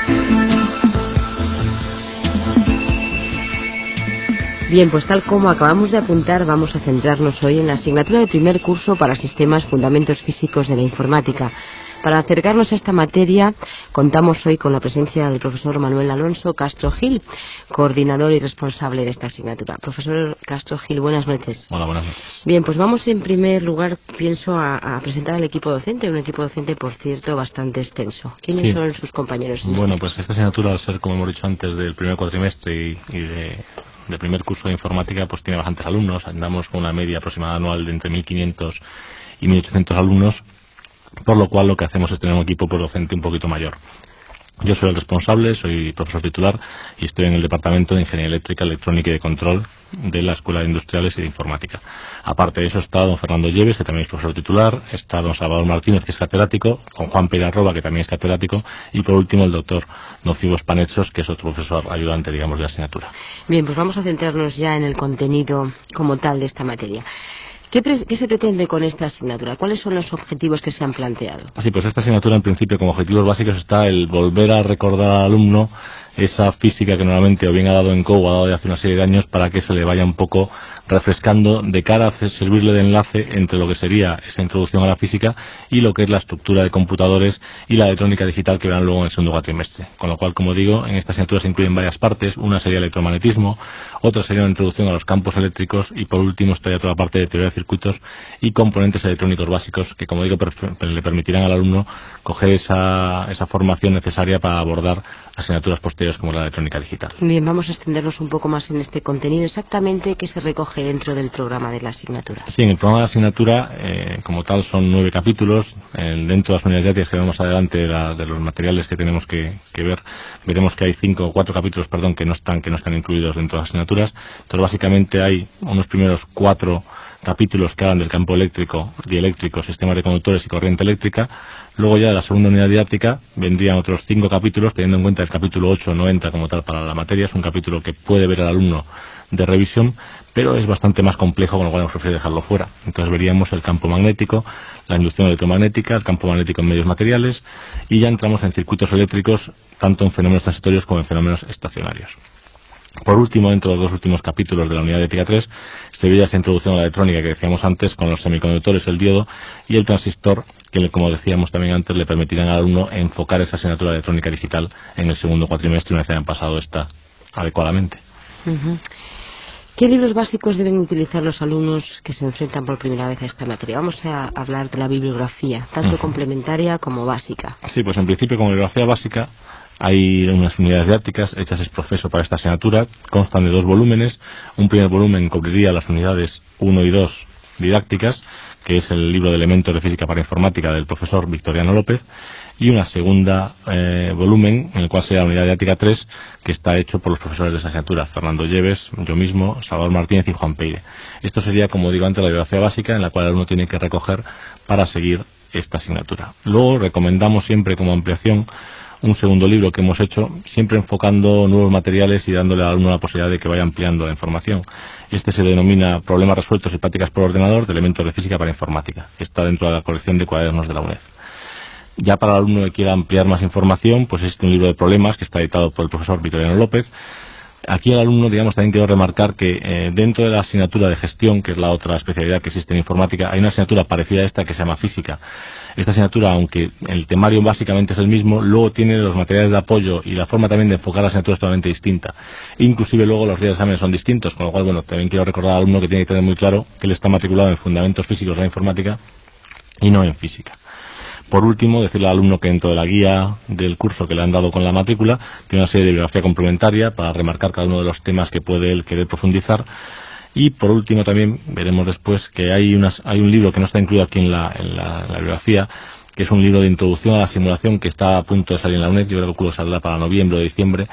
Bien, pues tal como acabamos de apuntar, vamos a centrarnos hoy en la asignatura de primer curso para Sistemas Fundamentos Físicos de la Informática. Para acercarnos a esta materia, contamos hoy con la presencia del profesor Manuel Alonso Castro Gil, coordinador y responsable de esta asignatura. Profesor Castro Gil, buenas noches. Hola, buenas noches. Bien, pues vamos en primer lugar, pienso, a presentar al equipo docente, un equipo docente, por cierto, bastante extenso. ¿Quiénes son sus compañeros? Bueno, pues esta asignatura, al ser, como hemos dicho antes, del primer cuatrimestre y de primer curso de informática, pues tiene bastantes alumnos. Andamos con una media aproximada anual de entre 1.500 y 1.800 alumnos, por lo cual lo que hacemos es tener un equipo docente un poquito mayor. Yo soy el responsable, soy profesor titular y estoy en el Departamento de Ingeniería Eléctrica, Electrónica y de Control de la Escuela de Industriales y de Informática. Aparte de eso está don Fernando Lleves, que también es profesor titular, está don Salvador Martínez, que es catedrático, con Juan Pérez Arroba, que también es catedrático, y por último el doctor don Fibos Panetsos, que es otro profesor ayudante, digamos, de la asignatura. Bien, pues vamos a centrarnos ya en el contenido como tal de esta materia. ¿Qué se pretende con esta asignatura? ¿Cuáles son los objetivos que se han planteado? Sí, pues esta asignatura en principio como objetivos básicos está el volver a recordar al alumno esa física que normalmente o bien ha dado en COU o ha dado de hace una serie de años, para que se le vaya un poco refrescando de cara a servirle de enlace entre lo que sería esa introducción a la física y lo que es la estructura de computadores y la electrónica digital que verán luego en el segundo cuatrimestre. Con lo cual, como digo, en esta asignatura se incluyen varias partes. Una sería electromagnetismo, otra sería una introducción a los campos eléctricos y por último estaría toda la parte de teoría de circuitos y componentes electrónicos básicos que, como digo, le permitirán al alumno coger esa formación necesaria para abordar asignaturas posteriores como la electrónica digital. Bien, vamos a extendernos un poco más en este contenido. Exactamente, ¿qué se recoge dentro del programa de la asignatura? Sí, en el programa de la asignatura, como tal, son 9 capítulos. Dentro de las unidades didácticas que vemos adelante de los materiales que tenemos que ver, veremos que hay 4 capítulos, que no están incluidos dentro de las asignaturas. Entonces, básicamente hay unos primeros 4 capítulos que hablan del campo eléctrico, dieléctrico, sistemas de conductores y corriente eléctrica. Luego ya de la segunda unidad didáctica vendrían otros 5 capítulos, teniendo en cuenta el capítulo 8 no entra como tal para la materia. Es un capítulo que puede ver al alumno de revisión, pero es bastante más complejo, con lo cual hemos preferido dejarlo fuera. Entonces veríamos el campo magnético, la inducción electromagnética, el campo magnético en medios materiales, y ya entramos en circuitos eléctricos, tanto en fenómenos transitorios como en fenómenos estacionarios. Por último, dentro de los 2 últimos capítulos de la unidad de ética 3, se veía esa introducción a la electrónica que decíamos antes, con los semiconductores, el diodo y el transistor, que, como decíamos también antes, le permitirán al alumno enfocar esa asignatura de electrónica digital en el segundo cuatrimestre, una vez hayan pasado esta adecuadamente. ¿Qué libros básicos deben utilizar los alumnos que se enfrentan por primera vez a esta materia? Vamos a hablar de la bibliografía, tanto complementaria como básica. Sí, pues en principio, como bibliografía básica, hay unas unidades didácticas hechas ex professo para esta asignatura. Constan de 2 volúmenes. Un primer volumen cubriría las unidades 1 y 2 didácticas, que es el libro de elementos de física para informática del profesor Victoriano López, y una segunda volumen, en el cual sería la unidad didáctica 3, que está hecho por los profesores de esa asignatura, Fernando Lleves, yo mismo, Salvador Martínez y Juan Peire. Esto sería, como digo antes, la bibliografía básica, en la cual el alumno tiene que recoger para seguir esta asignatura. Luego recomendamos siempre, como ampliación, un segundo libro que hemos hecho, siempre enfocando nuevos materiales y dándole al alumno la posibilidad de que vaya ampliando la información. Este se denomina Problemas resueltos y prácticas por ordenador de elementos de física para informática. Está dentro de la colección de cuadernos de la UNED. Ya para el alumno que quiera ampliar más información, pues existe un libro de problemas que está editado por el profesor Victoriano López. Aquí el alumno, también quiero remarcar que dentro de la asignatura de gestión, que es la otra especialidad que existe en informática, hay una asignatura parecida a esta que se llama física. Esta asignatura, aunque el temario básicamente es el mismo, luego tiene los materiales de apoyo y la forma también de enfocar la asignatura es totalmente distinta. Inclusive luego los días de exámenes son distintos, con lo cual, también quiero recordar al alumno que tiene que tener muy claro que él está matriculado en fundamentos físicos de la informática y no en física. Por último, decirle al alumno que dentro de la guía del curso que le han dado con la matrícula tiene una serie de bibliografía complementaria para remarcar cada uno de los temas que puede él querer profundizar. Y por último también veremos después que hay un libro que no está incluido aquí en la bibliografía, que es un libro de introducción a la simulación que está a punto de salir en la UNED. Yo creo que saldrá para noviembre o diciembre,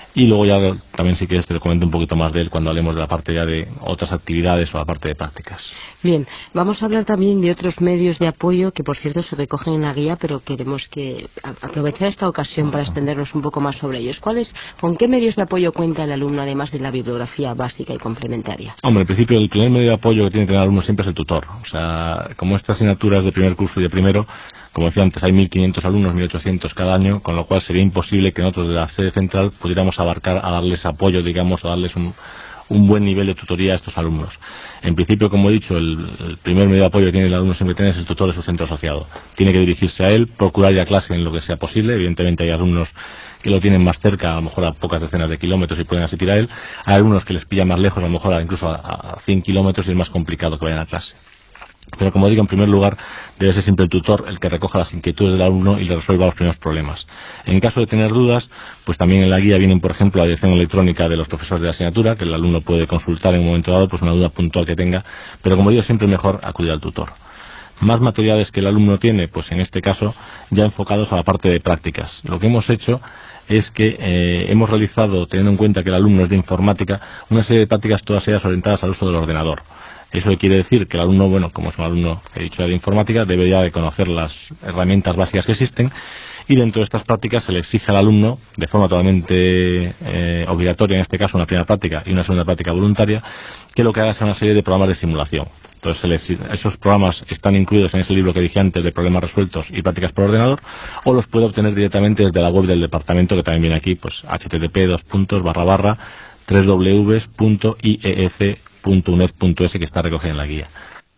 y luego ya también, si quieres, te lo comento un poquito más de él cuando hablemos de la parte ya de otras actividades o la parte de prácticas. Bien, vamos a hablar también de otros medios de apoyo que, por cierto, se recogen en la guía, pero queremos que aprovechar esta ocasión para extendernos un poco más sobre ellos. ¿Con qué medios de apoyo cuenta el alumno, además de la bibliografía básica y complementaria? Hombre, en principio, el primer medio de apoyo que tiene que tener el alumno siempre es el tutor. O sea, como esta asignatura es de primer curso y de primero, como decía antes, hay 1.500 alumnos, 1.800 cada año, con lo cual sería imposible que nosotros de la sede central pudiéramos abarcar a darles apoyo, digamos, a darles un buen nivel de tutoría a estos alumnos. En principio, como he dicho, el primer medio de apoyo que tiene el alumno siempre tiene es el tutor de su centro asociado. Tiene que dirigirse a él, procurar ir a clase en lo que sea posible. Evidentemente hay alumnos que lo tienen más cerca, a lo mejor a pocas decenas de kilómetros y pueden asistir a él. Hay algunos que les pillan más lejos, a lo mejor incluso a 100 kilómetros y es más complicado que vayan a clase. Pero como digo, en primer lugar, debe ser siempre el tutor el que recoja las inquietudes del alumno y le resuelva los primeros problemas. En caso de tener dudas, pues también en la guía vienen, por ejemplo, la dirección electrónica de los profesores de la asignatura, que el alumno puede consultar en un momento dado, pues una duda puntual que tenga, pero como digo, siempre es mejor acudir al tutor. Más materiales que el alumno tiene, pues en este caso, ya enfocados a la parte de prácticas. Lo que hemos hecho es que hemos realizado, teniendo en cuenta que el alumno es de informática, una serie de prácticas todas ellas orientadas al uso del ordenador. Eso quiere decir que el alumno, bueno, como es un alumno que he dicho de informática, debería de conocer las herramientas básicas que existen, y dentro de estas prácticas se le exige al alumno, de forma totalmente obligatoria, en este caso una primera práctica y una segunda práctica voluntaria, que lo que haga sea una serie de programas de simulación. Entonces esos programas están incluidos en ese libro que dije antes de problemas resueltos y prácticas por ordenador, o los puede obtener directamente desde la web del departamento, que también viene aquí, pues http://www.iec.uned.es, que está recogida en la guía.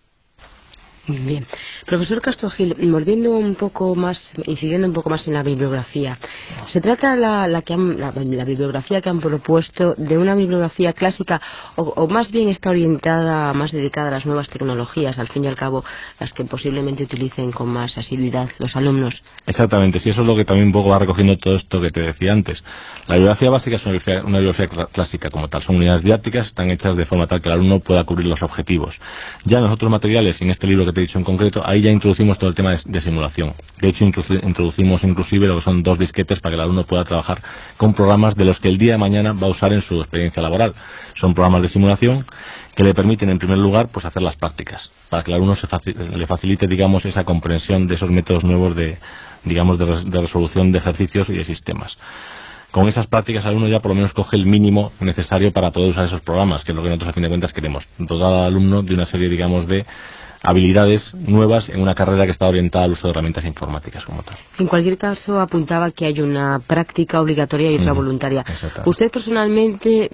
Bien. Profesor Castro Gil, volviendo un poco más, incidiendo un poco más en la bibliografía. ¿Se trata la bibliografía que han propuesto de una bibliografía clásica o más bien está orientada, más dedicada a las nuevas tecnologías, al fin y al cabo las que posiblemente utilicen con más asiduidad los alumnos? Exactamente, sí, eso es lo que también un poco va recogiendo todo esto que te decía antes. La bibliografía básica es una bibliografía clásica como tal, son unidades didácticas, están hechas de forma tal que el alumno pueda cubrir los objetivos. Ya en los otros materiales, en este libro que te he dicho en concreto, ahí ya introducimos todo el tema de simulación. De hecho, introducimos inclusive lo que son 2 disquetes para que el alumno pueda trabajar con programas de los que el día de mañana va a usar en su experiencia laboral. Son programas de simulación que le permiten, en primer lugar, pues hacer las prácticas, para que el alumno le facilite, digamos, esa comprensión de esos métodos nuevos de resolución de ejercicios y de sistemas. Con esas prácticas el alumno ya por lo menos coge el mínimo necesario para poder usar esos programas, que es lo que nosotros a fin de cuentas queremos, dotar al alumno de una serie, digamos, de habilidades nuevas en una carrera que está orientada al uso de herramientas informáticas como tal. En cualquier caso, apuntaba que hay una práctica obligatoria y otra voluntaria. ¿Usted personalmente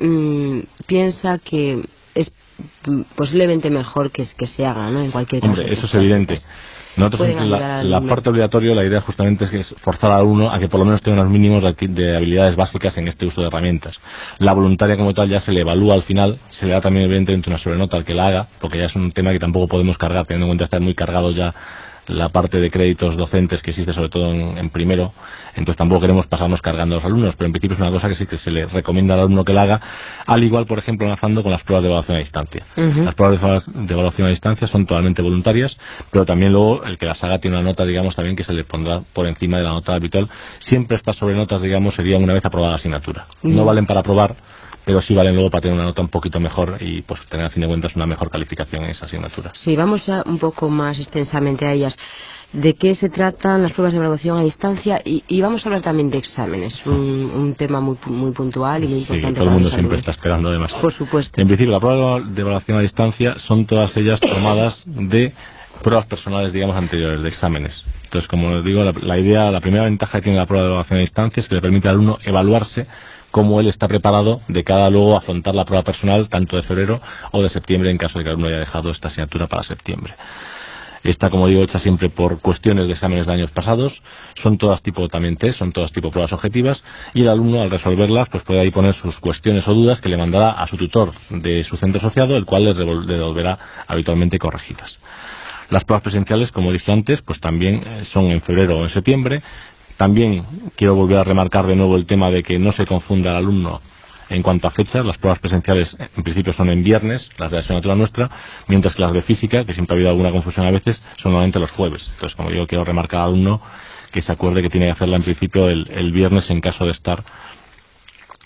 piensa que es posiblemente mejor que se haga, ¿no? En cualquier caso. Hombre, eso es evidente. Nosotros la parte obligatoria, la idea justamente es que es forzar al alumno a que por lo menos tenga unos mínimos de habilidades básicas en este uso de herramientas. La voluntaria como tal ya se le evalúa al final, se le da también evidentemente una sobrenota al que la haga, porque ya es un tema que tampoco podemos cargar, teniendo en cuenta que está muy cargado ya la parte de créditos docentes que existe sobre todo en primero, entonces tampoco queremos pasarnos cargando a los alumnos, pero en principio es una cosa que sí que se le recomienda al alumno que la haga, al igual, por ejemplo, enlazando con las pruebas de evaluación a distancia. Las pruebas de evaluación a distancia son totalmente voluntarias, pero también luego el que las haga tiene una nota, digamos, también que se le pondrá por encima de la nota habitual. Siempre estas sobrenotas, digamos, serían una vez aprobada la asignatura. No valen para aprobar, pero sí valen luego para tener una nota un poquito mejor y pues tener a fin de cuentas una mejor calificación en esa asignatura. Sí, vamos ya un poco más extensamente a ellas. ¿De qué se tratan las pruebas de evaluación a distancia? Y vamos a hablar también de exámenes, un tema muy puntual y muy importante. Sí, todo el mundo siempre está esperando además. Por supuesto. En principio, la prueba de evaluación a distancia son todas ellas tomadas de pruebas personales, digamos, anteriores, de exámenes. Entonces, como digo, la primera ventaja que tiene la prueba de evaluación a distancia es que le permite al alumno evaluarse cómo él está preparado de cara a luego afrontar la prueba personal, tanto de febrero o de septiembre, en caso de que el alumno haya dejado esta asignatura para septiembre. Está, como digo, hecha siempre por cuestiones de exámenes de años pasados, son todas tipo también test, son todas tipo pruebas objetivas, y el alumno al resolverlas pues puede ahí poner sus cuestiones o dudas que le mandará a su tutor de su centro asociado, el cual les devolverá habitualmente corregidas. Las pruebas presenciales, como dije antes, pues también son en febrero o en septiembre. También quiero volver a remarcar de nuevo el tema de que no se confunda al alumno en cuanto a fechas. Las pruebas presenciales en principio son en viernes, las de la asignatura nuestra, mientras que las de física, que siempre ha habido alguna confusión a veces, son normalmente los jueves. Entonces, como digo, quiero remarcar al alumno que se acuerde que tiene que hacerla en principio el viernes en caso de estar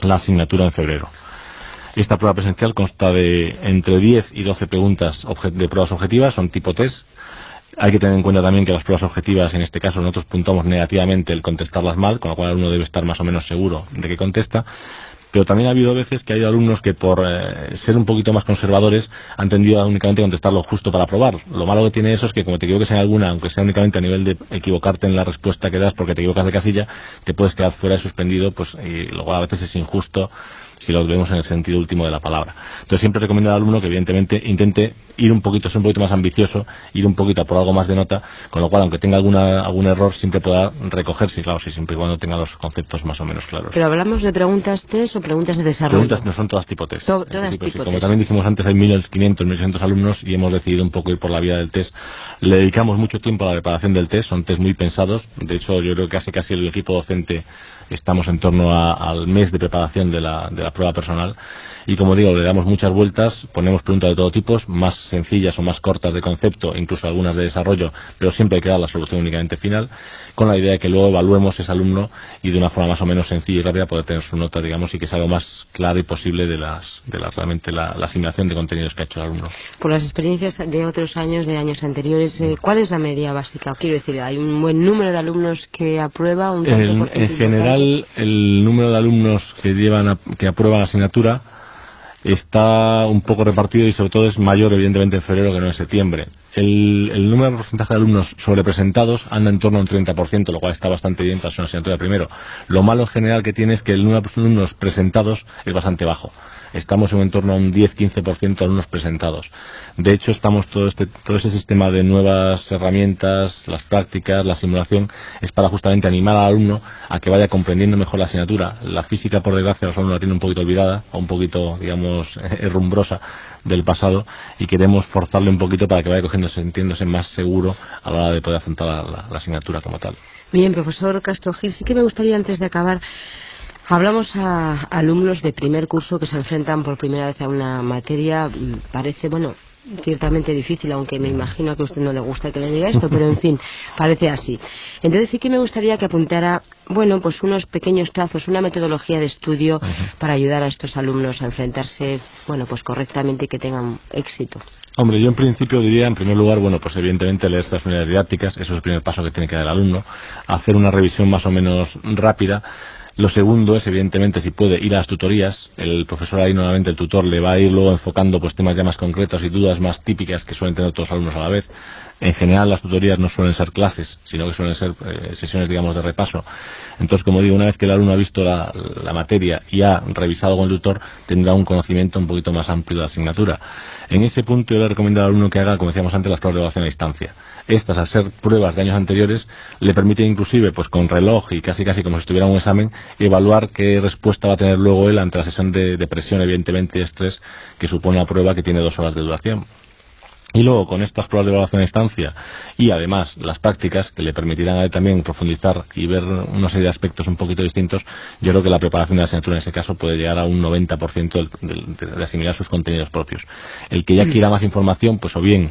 la asignatura en febrero. Esta prueba presencial consta de entre 10 y 12 preguntas de pruebas objetivas, son tipo test. Hay que tener en cuenta también que las pruebas objetivas, en este caso, nosotros puntuamos negativamente el contestarlas mal, con lo cual uno debe estar más o menos seguro de que contesta. Pero también ha habido veces que hay alumnos que por ser un poquito más conservadores han tendido a únicamente contestarlo justo para probar. Lo malo que tiene eso es que como te equivoques en alguna, aunque sea únicamente a nivel de equivocarte en la respuesta que das porque te equivocas de casilla, te puedes quedar fuera y suspendido, pues, y luego a veces es injusto si lo vemos en el sentido último de la palabra. Entonces siempre recomiendo al alumno que evidentemente intente ir un poquito, ser un poquito más ambicioso, ir un poquito a por algo más de nota, con lo cual aunque tenga algún error siempre pueda recogerse, claro, si siempre y cuando tenga los conceptos más o menos claros. Pero hablamos de preguntas test o preguntas de desarrollo. Preguntas no son todas tipo test. Todas tipo sí. Como test. también dijimos antes, hay 1.500, 1.600 alumnos y hemos decidido un poco ir por la vía del test. Le dedicamos mucho tiempo a la preparación del test, son test muy pensados. De hecho, yo creo que casi el equipo docente estamos en torno al mes de preparación de la prueba personal y como digo, le damos muchas vueltas, ponemos preguntas de todo tipo, más sencillas o más cortas de concepto, incluso algunas de desarrollo, pero siempre hay que dar la solución únicamente final, con la idea de que luego evaluemos ese alumno y de una forma más o menos sencilla y rápida poder tener su nota, digamos, y que sea lo más claro y posible de realmente la asimilación de contenidos que ha hecho el alumno. Por las experiencias de otros años, de años anteriores, ¿cuál es la media básica? Quiero decir, ¿hay un buen número de alumnos que aprueba? En general, el número de alumnos que aprueban la asignatura está un poco repartido y sobre todo es mayor evidentemente en febrero que no en septiembre. El número de porcentaje de alumnos sobrepresentados anda en torno a un 30%, lo cual está bastante bien para ser una asignatura de primero. Lo malo en general que tiene es que el número de alumnos presentados es bastante bajo. Estamos en torno a un 10-15% de alumnos presentados. De hecho, estamos todo ese sistema de nuevas herramientas, las prácticas, la simulación, es para justamente animar al alumno a que vaya comprendiendo mejor la asignatura. La física, por desgracia, los alumnos la tienen un poquito olvidada, o un poquito, digamos, herrumbrosa del pasado, y queremos forzarle un poquito para que vaya sintiéndose más seguro a la hora de poder afrontar la asignatura como tal. Bien, profesor Castro Gil, sí que me gustaría, antes de acabar, hablamos a alumnos de primer curso que se enfrentan por primera vez a una materia, parece, bueno, ciertamente difícil, aunque me imagino que a usted no le gusta que le diga esto, pero en fin, parece así. Entonces sí que me gustaría que apuntara, bueno, pues unos pequeños trazos, una metodología de estudio para ayudar a estos alumnos a enfrentarse, bueno, pues correctamente y que tengan éxito. Hombre, yo en principio diría, en primer lugar, bueno, pues evidentemente leer estas unidades didácticas, eso es el primer paso que tiene que dar el alumno, hacer una revisión más o menos rápida. Lo segundo es, evidentemente, si puede ir a las tutorías. El profesor ahí, nuevamente, el tutor, le va a ir luego enfocando pues temas ya más concretos y dudas más típicas que suelen tener todos los alumnos a la vez. En general, las tutorías no suelen ser clases, sino que suelen ser sesiones, digamos, de repaso. Entonces, como digo, una vez que el alumno ha visto la materia y ha revisado con el tutor, tendrá un conocimiento un poquito más amplio de la asignatura. En ese punto, yo le recomiendo al alumno que haga, como decíamos antes, las pruebas de evaluación a distancia. Estas, al ser pruebas de años anteriores, le permiten inclusive, pues con reloj y casi como si estuviera un examen, evaluar qué respuesta va a tener luego él ante la sesión de presión, evidentemente, y estrés que supone la prueba, que tiene 2 horas de duración. Y luego, con estas pruebas de evaluación a distancia y además las prácticas que le permitirán a él también profundizar y ver una serie de aspectos un poquito distintos, yo creo que la preparación de la asignatura en ese caso puede llegar a un 90% de asimilar sus contenidos propios. El que ya quiera más información, pues o bien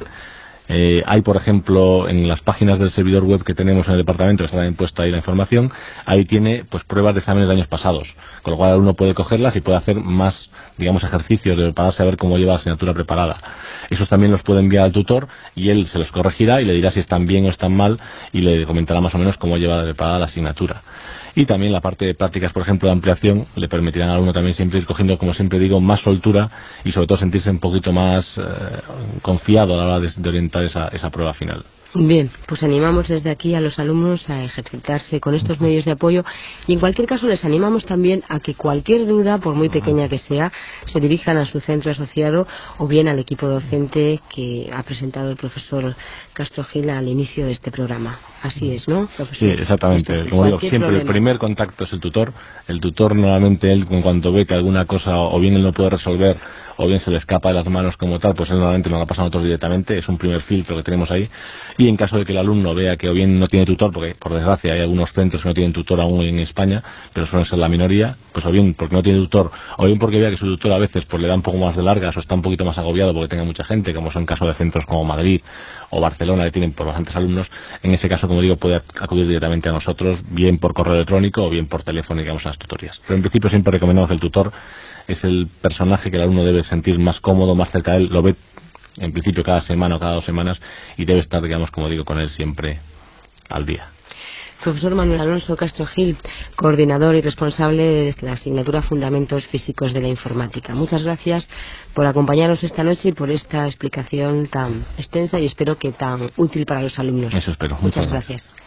hay, por ejemplo, en las páginas del servidor web que tenemos en el departamento, que está también puesta ahí la información, ahí tiene pues pruebas de exámenes de años pasados, con lo cual uno puede cogerlas y puede hacer más, digamos, ejercicios de prepararse a ver cómo lleva la asignatura preparada. Esos también los puede enviar al tutor y él se los corregirá y le dirá si están bien o están mal y le comentará más o menos cómo lleva preparada la asignatura. Y también la parte de prácticas, por ejemplo, de ampliación, le permitirán al alumno también siempre ir cogiendo, como siempre digo, más soltura y sobre todo sentirse un poquito más confiado a la hora de orientar esa prueba final. Bien, pues animamos desde aquí a los alumnos a ejercitarse con estos medios de apoyo y en cualquier caso les animamos también a que cualquier duda, por muy pequeña que sea, se dirijan a su centro asociado o bien al equipo docente que ha presentado el profesor Castro Gil al inicio de este programa. Así es, ¿no, profesor? Sí, exactamente. Como digo, siempre problema. El primer contacto es el tutor. El tutor, normalmente, él, en cuanto ve que alguna cosa o bien él no puede resolver o bien se le escapa de las manos como tal, pues él normalmente nos la pasa a nosotros directamente, es un primer filtro que tenemos ahí. Y en caso de que el alumno vea que o bien no tiene tutor, porque por desgracia hay algunos centros que no tienen tutor aún en España, pero suelen ser la minoría, pues o bien porque no tiene tutor, o bien porque vea que su tutor a veces pues le da un poco más de largas o está un poquito más agobiado porque tenga mucha gente, como son casos de centros como Madrid o Barcelona que tienen por bastantes alumnos. En ese caso, como digo, puede acudir directamente a nosotros, bien por correo electrónico o bien por teléfono, digamos, a las tutorías. Pero en principio siempre recomendamos que el tutor es el personaje que el alumno debe sentir más cómodo, más cerca de él, lo ve en principio cada semana o cada 2 semanas y debe estar, digamos, como digo, con él siempre al día. Profesor Manuel Alonso Castro Gil, coordinador y responsable de la asignatura Fundamentos Físicos de la Informática. Muchas gracias por acompañarnos esta noche y por esta explicación tan extensa y espero que tan útil para los alumnos. Eso espero. Muchas gracias.